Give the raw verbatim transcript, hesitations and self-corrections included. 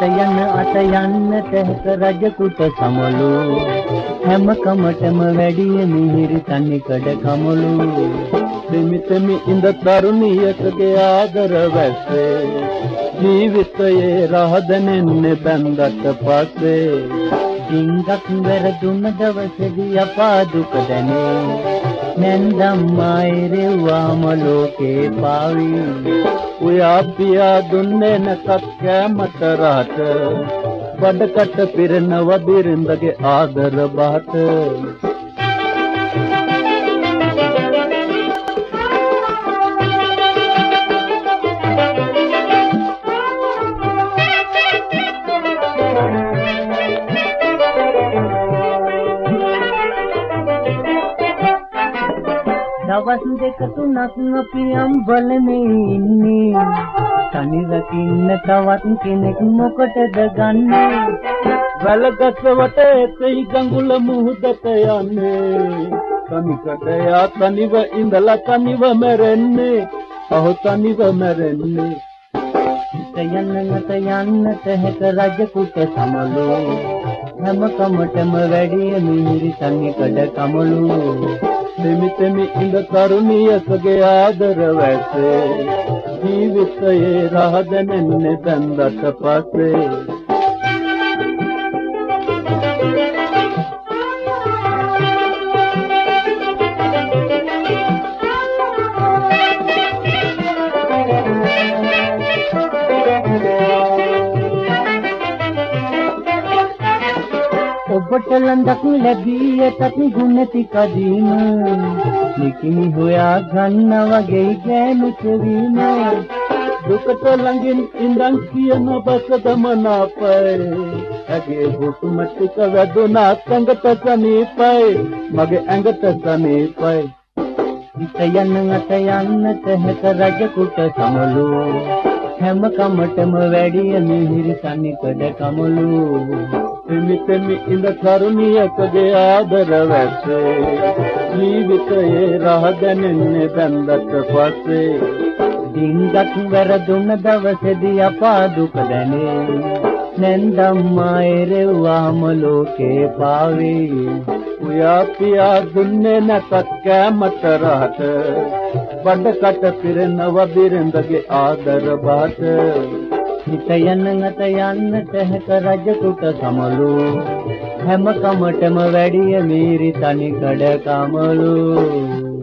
යන අත යන්නට හැක රජකුට සමලු හැම කමටම වැඩිය මිහිරි තනිකඩ කමලු දෙමිතෙමි ඉඳ තරුණියකගේ ආදර වැස්සේ ජීවිතයේ රහදනෙන්නේ බැන්දට පස්සේ සිංගක් වැරදුන දවසේදී අපා දුක දැනේ නැන්දම් මායිරෙව්වාම ලෝකේ පාවි ඔයා පියා දුන්නේ නැතත් කැමත රහට බඩකට පිරෙනව බිරිඳගේ ආදර බහට දවස් දෙක තුනක් අපි අම්බලනේ ඉන්නේ තනිවකින්න තවත් කෙනෙක් මොකටද ගන්නේ වැලගස් වටේ තෙයි ගඟුල මුහුදට යන්නේ තනිකඩ යා තනිව ඉඳලා තනිව මැරෙන්නේ අහු තනිව මැරෙන්නේ යන්න නැත යන්නට හැක රජකුට සමලු හැම කමටම වැඩිය මිහිරි තනිකඩ කමලු දෙමිතෙමි ඉඳ තරුණියකගේ ආදර වැස්සේ ජීවිතයේ රහදනෙන්නේ බැන්දට පස්සේ ඔබට ලඳක් ලැබී ඇතත් ගුණති කදීම නිකිමි හොයා ගන්න වගේ ගෑනු කෙවීම දුකට ළඟින් ඉඳන් කියන බසද මනාපයි ඇගේ හුස්ම ටික වැදුනා ඇඟට සනීපයි මගේ ඇඟට සනීපයි හිත යන අත යන්නට හැක රජකුට සමලු හැම කමටම වැඩිය මිහිරි තනිකඩ කමලු දෙමිතෙමි ඉඳ තරුණියකගේ ආදර වැස්සේ ජීවිතයේ රහදනෙන්නේ බැන්දට පස්සේ සිංගක් වැරදුන දවසේදී අපා දුක දැනේ නැන්දම් මායිරෙව්වාම ලෝකේ පාවි ඔයා පියා දුන්නේ නැතත් කැමත රහට බඩකට පිරෙනව බිරිඳගේ ආදර බහට හිත යන අත යන්නට හැක රජකුට සමලු හැම කමටම වැඩිය මිහිරි තනිකඩ කමලු